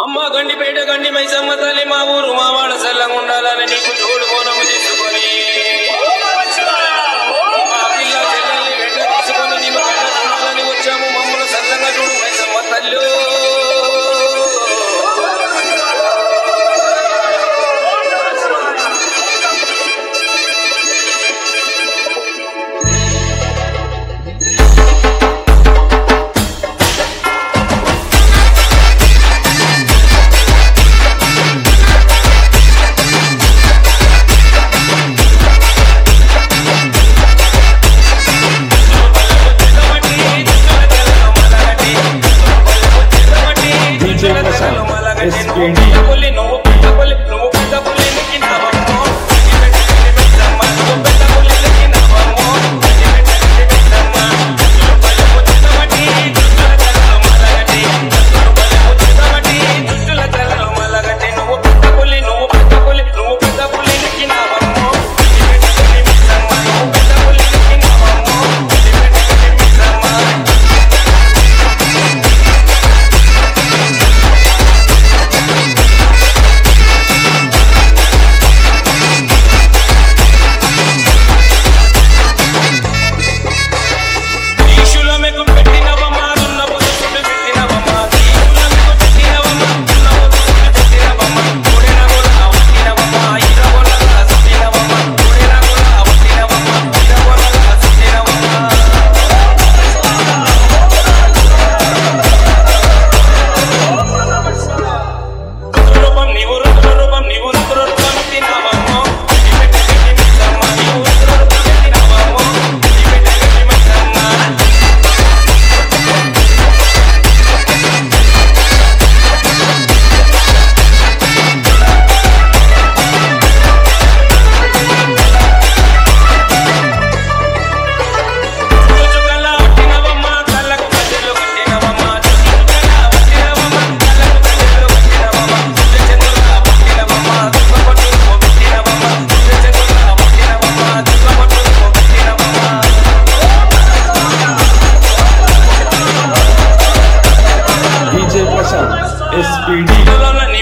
అమ్మ గండిపేట గండి మైసమ్మ తల్లి మా ఊరు మా వాడ సల్లంగా ఉండాలని నీకు తోడు బోనము తీసుకొని మా పిల్ల చెల్లెల్ని వెంట తీసుకొని నీకు వెంట చూడాలని వచ్చాము. మమ్మల్ని సల్లంగా చూడు మైసమ్మ తల్లి. SPD